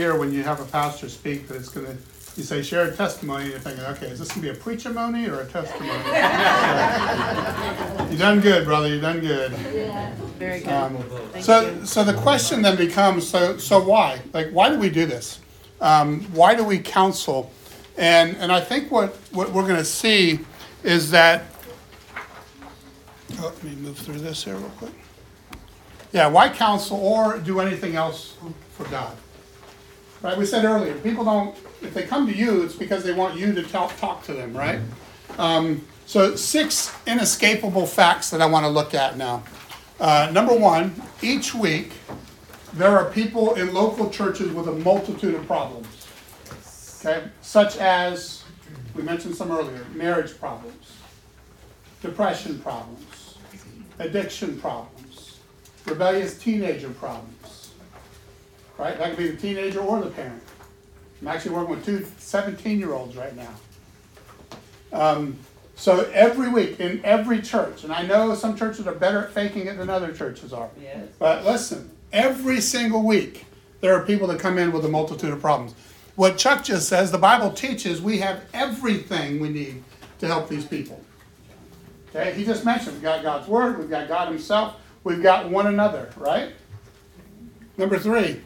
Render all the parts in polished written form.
Here, when you have a pastor speak, that it's going to, you say, share a testimony, and you're thinking, okay, is this going to be a preach-a-mony or a testimony? You done good, brother, you done good. Yeah. Very good. So the question then becomes, so why? Like, why do we do this? Why do we counsel? And I think what we're going to see is that, let me move through this here real quick. Yeah, why counsel or do anything else for God? Right, we said earlier, people don't, if they come to you, it's because they want you to talk to them, right? So 6 inescapable facts that I want to look at now. Number 1, each week there are people in local churches with a multitude of problems. Okay, such as, we mentioned some earlier, marriage problems, depression problems, addiction problems, rebellious teenager problems. Right? That could be the teenager or the parent. I'm actually working with 2 17-year-olds right now. So every week in every church, and I know some churches are better at faking it than other churches are. Yes. But listen, every single week there are people that come in with a multitude of problems. What Chuck just says, the Bible teaches we have everything we need to help these people. Okay? He just mentioned we've got God's Word, we've got God Himself, we've got one another, right? Number 3.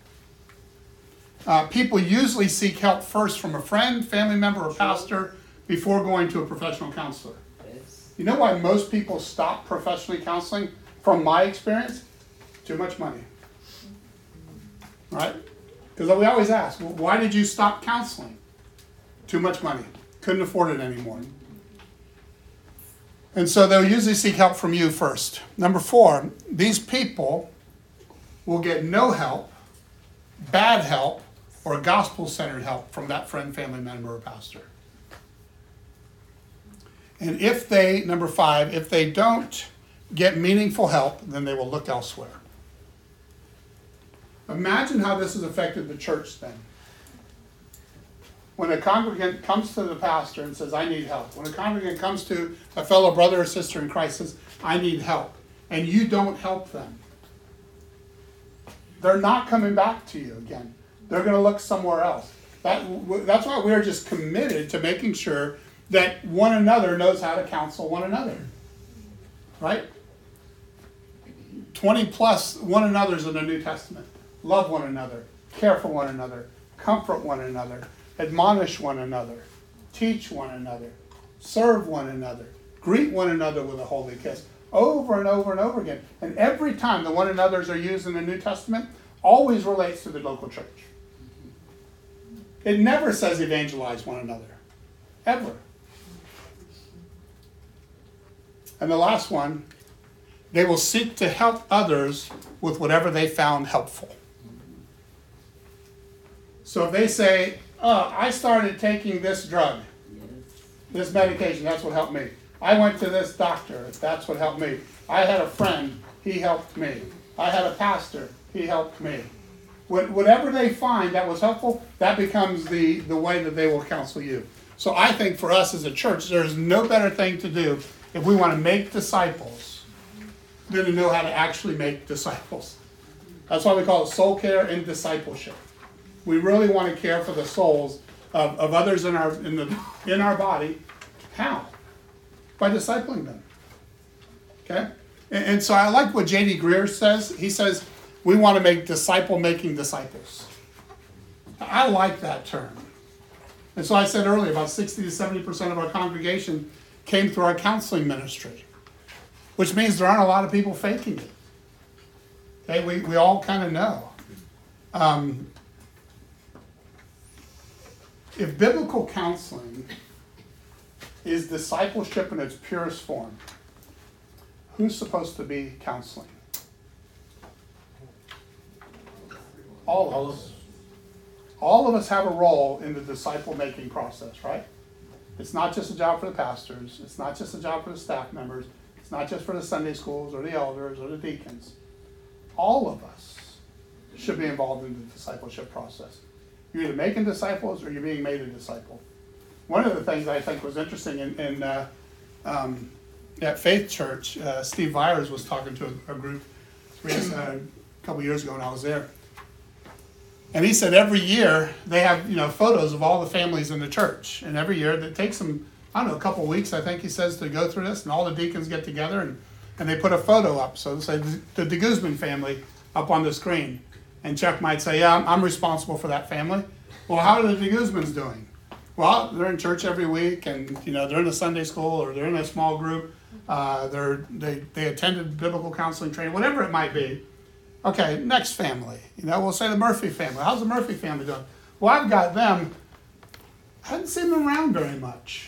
People usually seek help first from a friend, family member, or pastor before going to a professional counselor. Yes. You know why most people stop professionally counseling? From my experience, too much money. Right? Because we always ask, well, why did you stop counseling? Too much money. Couldn't afford it anymore. And so they'll usually seek help from you first. Number 4, these people will get no help, bad help, or gospel-centered help from that friend, family member, or pastor. And if they, number 5, if they don't get meaningful help, then they will look elsewhere. Imagine how this has affected the church then. When a congregant comes to the pastor and says, I need help. When a congregant comes to a fellow brother or sister in Christ and says, I need help, and you don't help them, they're not coming back to you again. They're going to look somewhere else. That's why we're just committed to making sure that one another knows how to counsel one another. Right? 20 plus one another's in the New Testament. Love one another. Care for one another. Comfort one another. Admonish one another. Teach one another. Serve one another. Greet one another with a holy kiss. Over and over and over again. And every time the one another's are used in the New Testament, always relates to the local church. It never says evangelize one another. Ever. And the last one, they will seek to help others with whatever they found helpful. So if they say, I started taking this drug, this medication, that's what helped me. I went to this doctor, that's what helped me. I had a friend, he helped me. I had a pastor, he helped me. Whatever they find that was helpful, that becomes the way that they will counsel you. So I think for us as a church, there's no better thing to do if we want to make disciples than to know how to actually make disciples. That's why we call it soul care and discipleship. We really want to care for the souls of others in our body. How? By discipling them. Okay? And so I like what J.D. Greear says. He says, we want to make disciple-making disciples. I like that term. And so I said earlier, about 60 to 70% of our congregation came through our counseling ministry, which means there aren't a lot of people faking it. Okay, we all kind of know. If biblical counseling is discipleship in its purest form, who's supposed to be counseling? All of us. All of us have a role in the disciple-making process, right? It's not just a job for the pastors. It's not just a job for the staff members. It's not just for the Sunday schools or the elders or the deacons. All of us should be involved in the discipleship process. You're either making disciples or you're being made a disciple. One of the things I think was interesting at Faith Church, Steve Byers was talking to a group a couple years ago when I was there. And he said every year they have, photos of all the families in the church. And every year it takes them, I don't know, a couple of weeks, I think he says, to go through this. And all the deacons get together and they put a photo up. So say the de Guzman family up on the screen. And Chuck might say, yeah, I'm responsible for that family. Well, how are the de Guzmans doing? Well, they're in church every week, and they're in a Sunday school, or they're in a small group. They attended biblical counseling training, whatever it might be. Okay, next family. We'll say the Murphy family. How's the Murphy family doing? Well, I've got them. I haven't seen them around very much.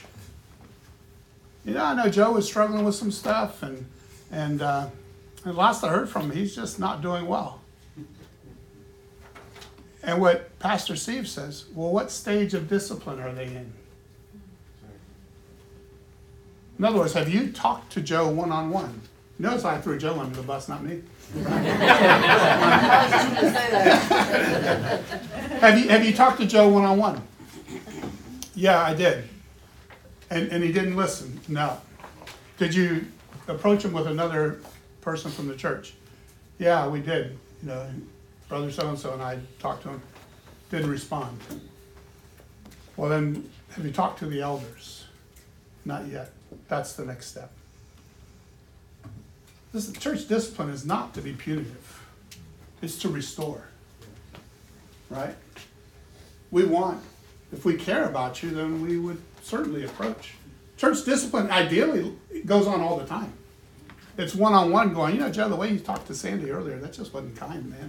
I know Joe was struggling with some stuff, and last I heard from him, he's just not doing well. And what Pastor Steve says, well, what stage of discipline are they in? In other words, have you talked to Joe one-on-one? Notice I threw Joe under the bus, not me. Have you talked to Joe one-on-one? Yeah, I did. And he didn't listen? No. Did you approach him with another person from the church? Yeah, we did. Brother so-and-so and I talked to him. Didn't respond. Well then, have you talked to the elders? Not yet. That's the next step. This church discipline is not to be punitive. It's to restore. Right? If we care about you, then we would certainly approach. Church discipline ideally goes on all the time. It's one-on-one going, Joe, the way you talked to Sandy earlier, that just wasn't kind, man.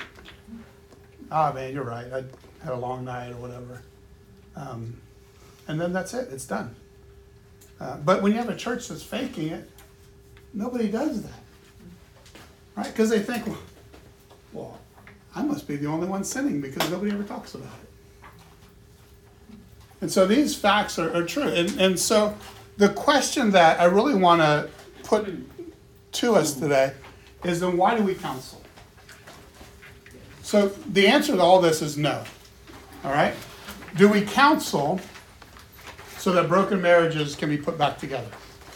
Man, you're right. I had a long night or whatever. And then that's it. It's done. But when you have a church that's faking it, nobody does that. Right? Because they think, well, I must be the only one sinning because nobody ever talks about it. And so these facts are true. And so the question that I really want to put to us today is, then why do we counsel? So the answer to all this is no. All right? Do we counsel so that broken marriages can be put back together?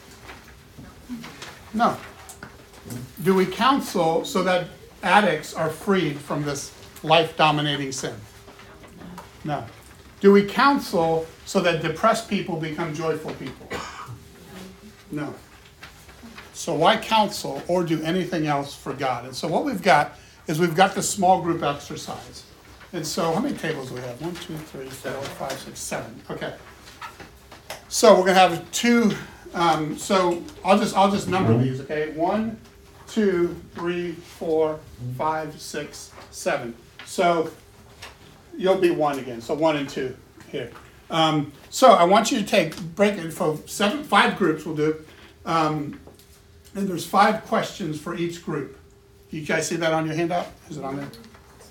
No. Do we counsel so that addicts are freed from this life-dominating sin? No. Do we counsel so that depressed people become joyful people? No. So why counsel or do anything else for God? And so what we've got is we've got the small group exercise. And so how many tables do we have? 1, 2, 3, 4, 5, 6, 7. Okay. So we're going to have two. So I'll just number these. Okay. 1, 2, 3, 4, 5, 6, 7. So you'll be 1 again. So 1 and 2 here. So I want you to break it for 5 groups. We'll do. And there's 5 questions for each group. You guys see that on your handout? Is it on there?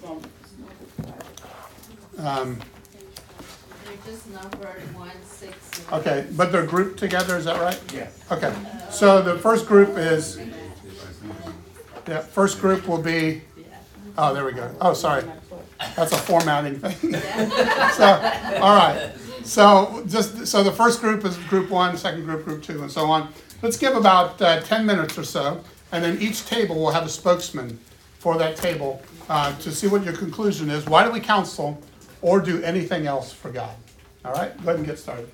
They're just numbered 1, 6. Okay, but they're grouped together, is that right? Yes. Okay, so the first group is, first group will be, oh, there we go. Oh, sorry. That's a formatting thing. So, all right. So the first group is group 1, second group 2, and so on. Let's give about 10 minutes or so. And then each table will have a spokesman for that table to see what your conclusion is. Why do we counsel or do anything else for God? All right, go ahead and get started.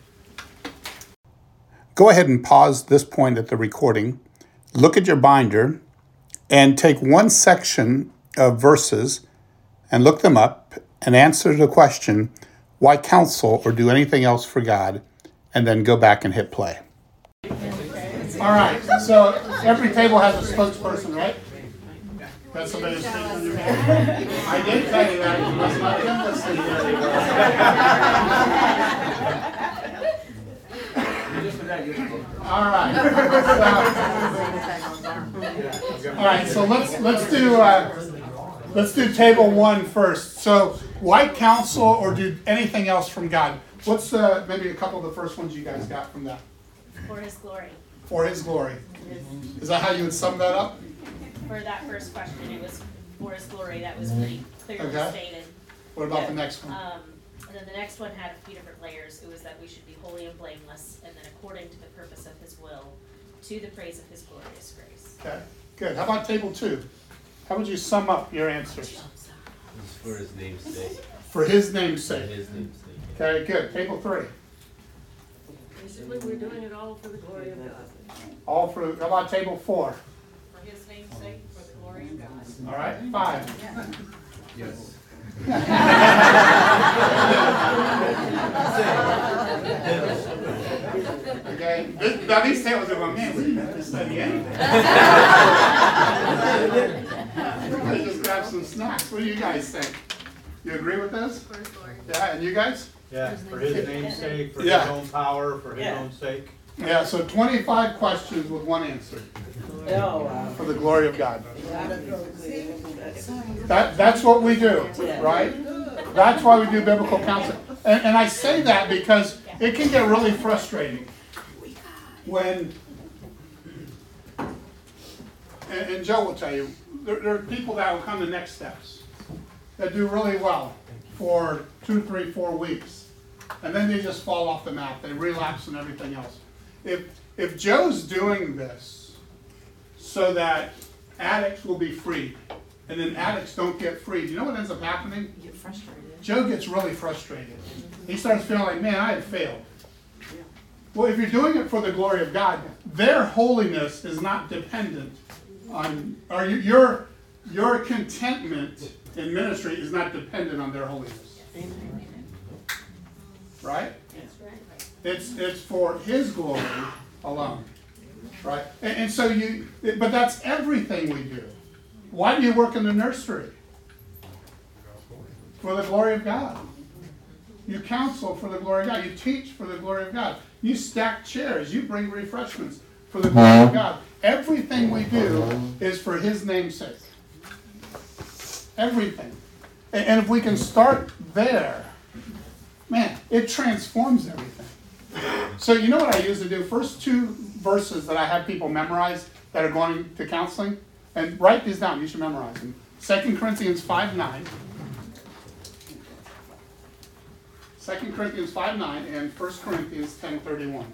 Go ahead and pause this point at the recording. Look at your binder and take one section of verses and look them up and answer the question, why counsel or do anything else for God? And then go back and hit play. All right, so every table has a spokesperson, right? That's somebody who's speaking on your behalf. I did tell you that. You must not have been listening very well. All right. So let's do table 1 first. So why counsel or do anything else from God? What's maybe a couple of the first ones you guys got from that? For His glory. For His glory. Is that how you would sum that up? For that first question, it was for His glory. That was pretty clearly stated. What about the next one? And then the next one had a few different layers. It was that we should be holy and blameless, and then according to the purpose of His will, to the praise of His glorious grace. Okay, good. How about table 2? How would you sum up your answers? It's for his name's sake. For his name's For sake. his name's sake. Okay, good. Table 3. Basically, we're doing it all for the glory of God. All for, how about table 4? For his name's sake, for the glory of God. All right, 5. Yes. Okay, now these tables are going, man, we didn't have to study anything. Let's just grab some snacks. What do you guys think? You agree with this? Yeah, and you guys? Yeah, for his name's sake, for his Yeah. own power, for his own sake. Yeah, so 25 questions with one answer. Oh, wow. For the glory of God. That's what we do, right? That's why we do biblical counseling. And I say that because it can get really frustrating when, and Joe will tell you, there are people that will come to Next Steps that do really well for 2, 3, 4 weeks. And then they just fall off the map. They relapse and everything else. If Joe's doing this so that addicts will be freed, and then addicts don't get freed, you know what ends up happening? You get frustrated. Joe gets really frustrated. He starts feeling like, man, I have failed. Well, if you're doing it for the glory of God, their holiness is not dependent on, or your contentment in ministry is not dependent on their holiness. Right? That's right. It's for His glory alone, right? And so but that's everything we do. Why do you work in the nursery? For the glory of God. You counsel for the glory of God. You teach for the glory of God. You stack chairs. You bring refreshments for the glory of God. Everything we do is for His name's sake. Everything. And if we can start there, man, it transforms everything. So you know what I usually do? First 2 verses that I have people memorize that are going to counseling, and write these down. You should memorize them. 2 Corinthians 5:9. 2 Corinthians 5:9 and 1 Corinthians 10:31.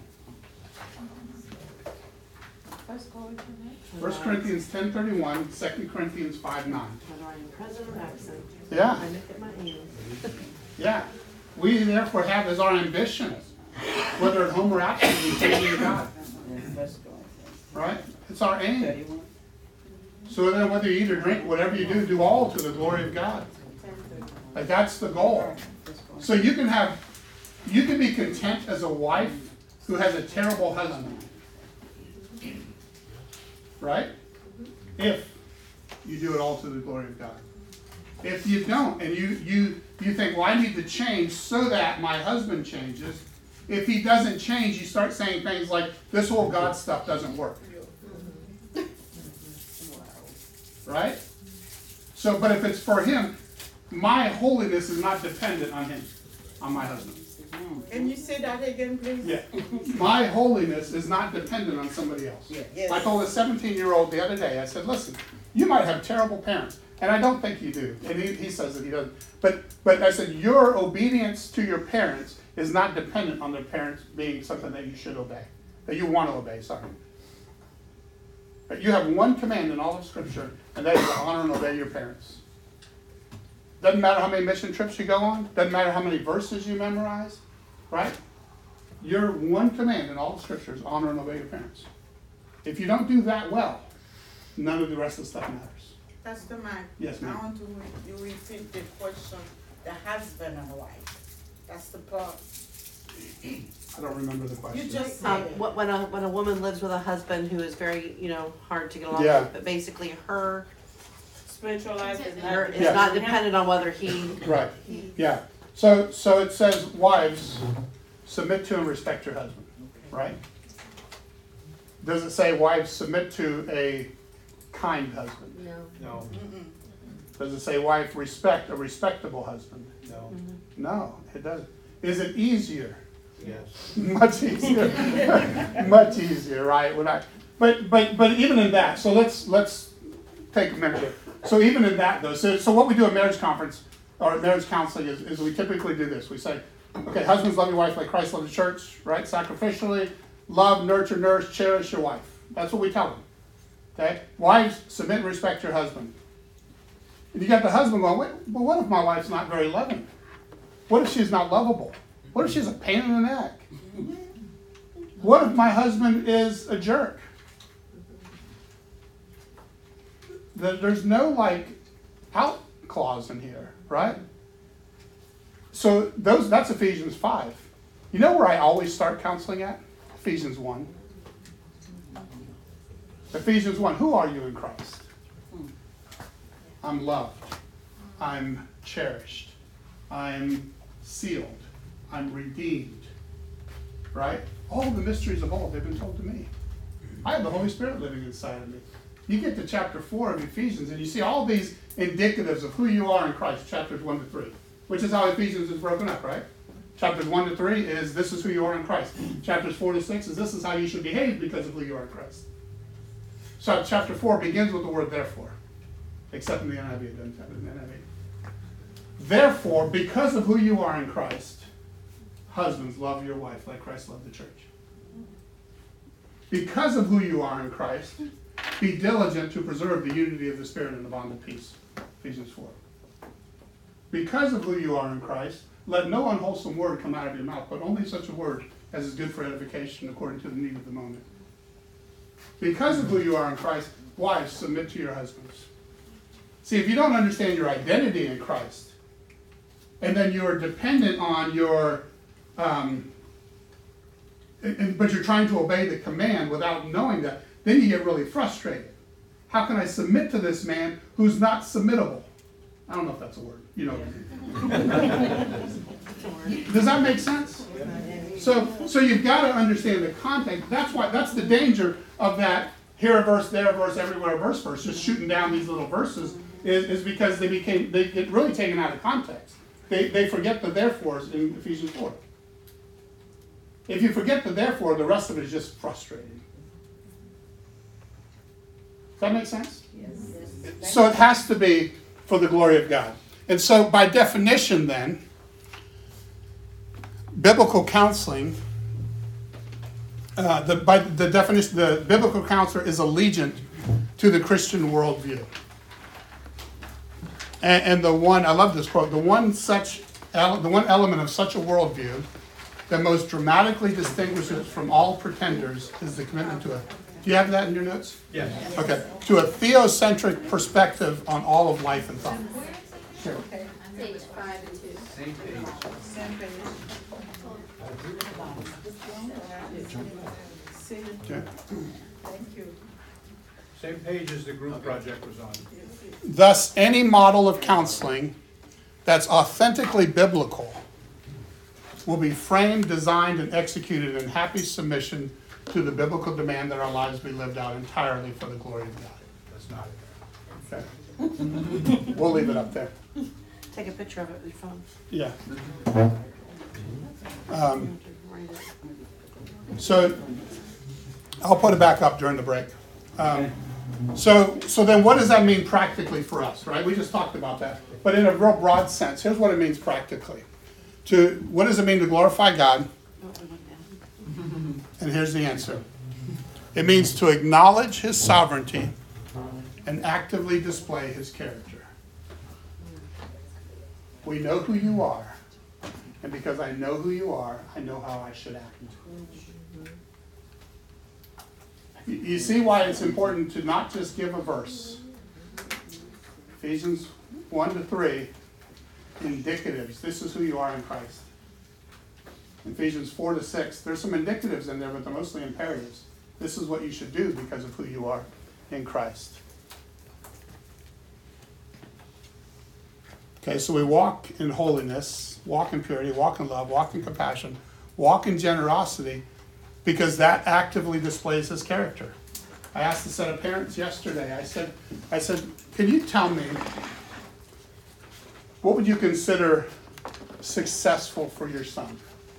1 Corinthians 10:31, 2 Corinthians 5:9. Whether I'm present or absent. Yeah. I look at my hands. Yeah. We therefore have as our ambition, whether at home or absent, we praise God. Right? It's our aim. So then whether you eat or drink, whatever you do, do all to the glory of God. Like that's the goal. So you can be content as a wife who has a terrible husband. Right? If you do it all to the glory of God. If you don't, and you think, well, I need to change so that my husband changes. If he doesn't change, you start saying things like, this whole God stuff doesn't work. Right? So, but if it's for him, my holiness is not dependent on him, on my husband. Can you say that again, please? Yeah. My holiness is not dependent on somebody else. Yes. I told a 17-year-old the other day, I said, listen, you might have terrible parents, and I don't think you do. And he says that he doesn't. But I said, your obedience to your parents is not dependent on their parents being something that you should obey, that you want to obey, sorry. But you have one command in all of Scripture, and that is to honor and obey your parents. Doesn't matter how many mission trips you go on. Doesn't matter how many verses you memorize. Right? Your one command in all the Scripture is honor and obey your parents. If you don't do that well, none of the rest of the stuff matters. Pastor Mike. Yes, ma'am. I want you repeat the question, the husband and wife. That's the part. I don't remember the question. You just said it. When a woman lives with a husband who is very, hard to get along Yeah. with, but basically her Spiritual life is her not. is Yeah. not dependent on whether he. Right. Yeah. So it says, wives, submit to and respect your husband. Right? Does it say, wives, submit to a kind husband? No. No, Does it say, wife, respect a respectable husband? no, No, it doesn't. Is it easier? yes. Much easier. Much easier, right? But even in that, so let's take a minute here. So even in that though, so what we do at marriage conference or at marriage counseling is we typically do this. We say, okay, husbands, love your wife like Christ loved the church, right? Sacrificially, love, nurture, nourish, cherish your wife. That's what we tell them. Okay? Wives, submit and respect your husband. And you got the husband going, wait, well, what if my wife's not very loving? What if she's not lovable? What if she's a pain in the neck? What if my husband is a jerk? There's no like out clause in here, right? So that's Ephesians 5. You know where I always start counseling at? Ephesians 1. Ephesians 1. Who are you in Christ? I'm loved. I'm cherished. I'm sealed. I'm redeemed. Right? All the mysteries of old, they've been told to me. I have the Holy Spirit living inside of me. You get to chapter 4 of Ephesians and you see all these indicatives of who you are in Christ, chapters 1 to 3, which is how Ephesians is broken up, right? Chapters 1 to 3 is this is who you are in Christ. Chapters 4 to 6 is this is how you should behave because of who you are in Christ. So chapter 4 begins with the word therefore, except in the NIV, it doesn't have it in the NIV. Therefore, because of who you are in Christ, husbands, love your wife like Christ loved the church. Because of who you are in Christ, be diligent to preserve the unity of the Spirit in the bond of peace. Ephesians 4. Because of who you are in Christ, let no unwholesome word come out of your mouth, but only such a word as is good for edification according to the need of the moment. Because of who you are in Christ, wives, submit to your husbands. See, if you don't understand your identity in Christ, and then you're dependent on your, but you're trying to obey the command without knowing that, then you get really frustrated. How can I submit to this man who's not submittable? I don't know if that's a word. You know. Does that make sense? So you've got to understand the context. That's the danger of that here a verse, there a verse, everywhere a verse, just shooting down these little verses is because they get really taken out of context. They forget the therefores in Ephesians 4. If you forget the therefore, the rest of it is just frustrating. Does that make sense? Yes. So it has to be for the glory of God. And so by definition then, biblical counseling, by the definition, the biblical counselor is allegiant to the Christian worldview. And the one, I love this quote, the one element of such a worldview that most dramatically distinguishes from all pretenders is the commitment to do you have that in your notes? Yes. Okay. To a theocentric perspective on all of life and thought. Here. Page 5 and 2. Same page. Okay. Thank you. Same page as the group project was on. Thus, any model of counseling that's authentically biblical will be framed, designed, and executed in happy submission to the biblical demand that our lives be lived out entirely for the glory of God. That's not it. Okay. We'll leave it up there. Take a picture of it with your phone. Yeah. So I'll put it back up during the break. So then what does that mean practically for us, right? We just talked about that. But in a real broad sense, here's what it means practically. What does it mean to glorify God? And here's the answer. It means to acknowledge his sovereignty and actively display his character. We know who you are. And because I know who you are, I know how I should act. You see why it's important to not just give a verse. Ephesians 1 to 3, indicatives. This is who you are in Christ. Ephesians 4 to 6, there's some indicatives in there, but they're mostly imperatives. This is what you should do because of who you are in Christ. Okay, so we walk in holiness, walk in purity, walk in love, walk in compassion, walk in generosity, because that actively displays his character. I asked a set of parents yesterday, I said, can you tell me, what would you consider successful for your son?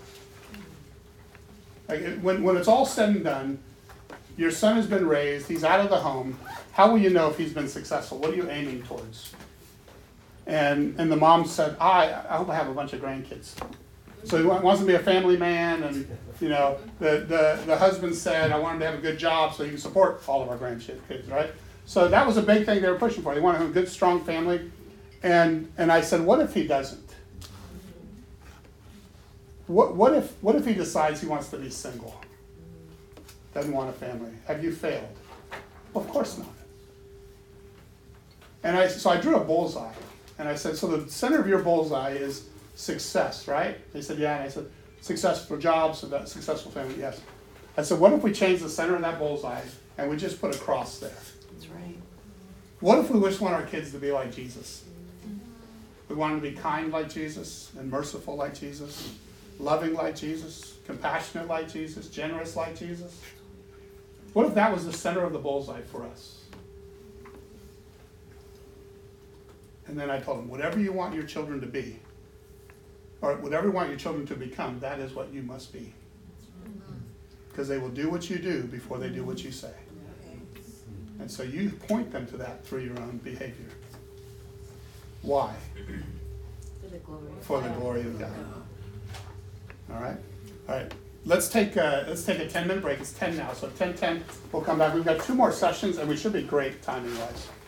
Like when it's all said and done, your son has been raised, he's out of the home, how will you know if he's been successful? What are you aiming towards? And the mom said, I hope I have a bunch of grandkids. So he wants to be a family man, and the husband said, I want him to have a good job so he can support all of our grandkids, right? So that was a big thing they were pushing for. They wanted to have a good, strong family, And I said, what if he doesn't? What if he decides he wants to be single? Doesn't want a family. Have you failed? Of course not. And so I drew a bullseye. And I said, so the center of your bullseye is success, right? They said, yeah. And I said, successful jobs, successful family, yes. I said, what if we change the center of that bullseye and we just put a cross there? That's right. What if we just want our kids to be like Jesus? We want them to be kind like Jesus and merciful like Jesus, loving like Jesus, compassionate like Jesus, generous like Jesus. What if that was the center of the bullseye for us? And then I told them, whatever you want your children to be, or whatever you want your children to become, that is what you must be. Because they will do what you do before they do what you say. And so you point them to that through your own behavior. Why? For the glory of God. All right? All right. Let's take a 10-minute break. It's 10 now, so 10:10 we'll come back. We've got 2 more sessions, and we should be great timing-wise.